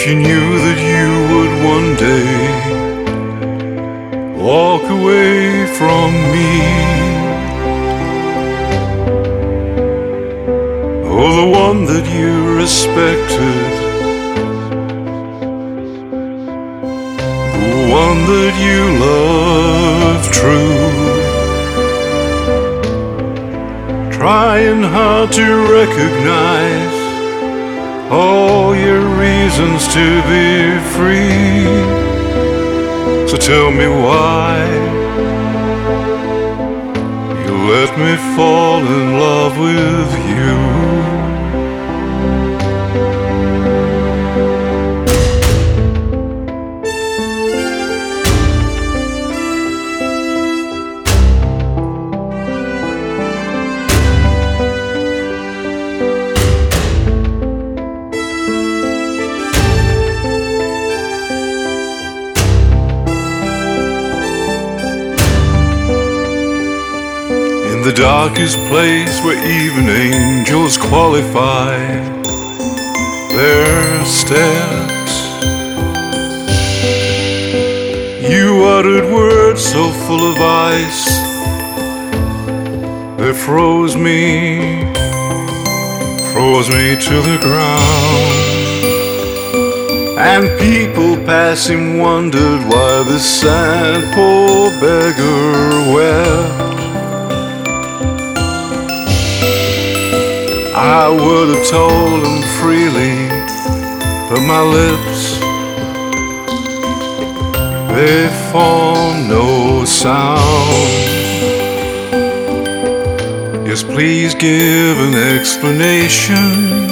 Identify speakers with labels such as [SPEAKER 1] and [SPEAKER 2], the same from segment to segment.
[SPEAKER 1] If you knew that you would one day walk away from me, oh, the one that you respected, the one that you loved true, trying hard to recognize all your reasons to be free. So tell me why you let me fall in love with you. The darkest place where even angels qualify their steps, you uttered words so full of ice they froze me to the ground. And people passing wondered why this sad poor beggar wept. I would have told him freely, but my lips, they form no sound. Yes, please give an explanation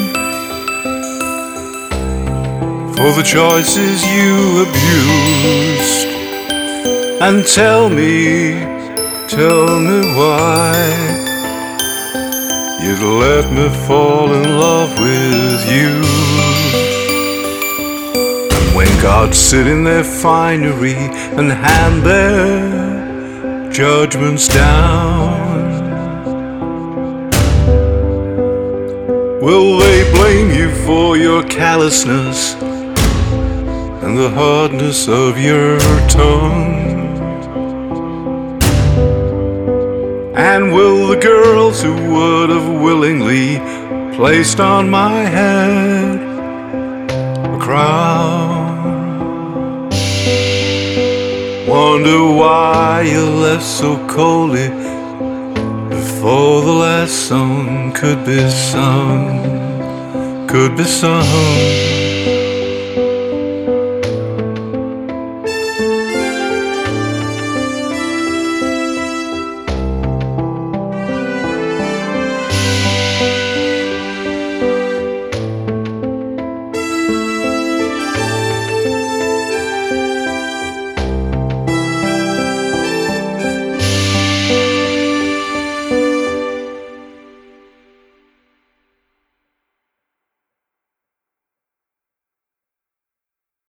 [SPEAKER 1] for the choices you abused, and tell me why you'd let me fall in love with you. And when gods sit in their finery and hand their judgments down, will they blame you for your callousness and the hardness of your tongue? And will the girls who would have willingly placed on my head a crown wonder why you left so coldly before the last song could be sung?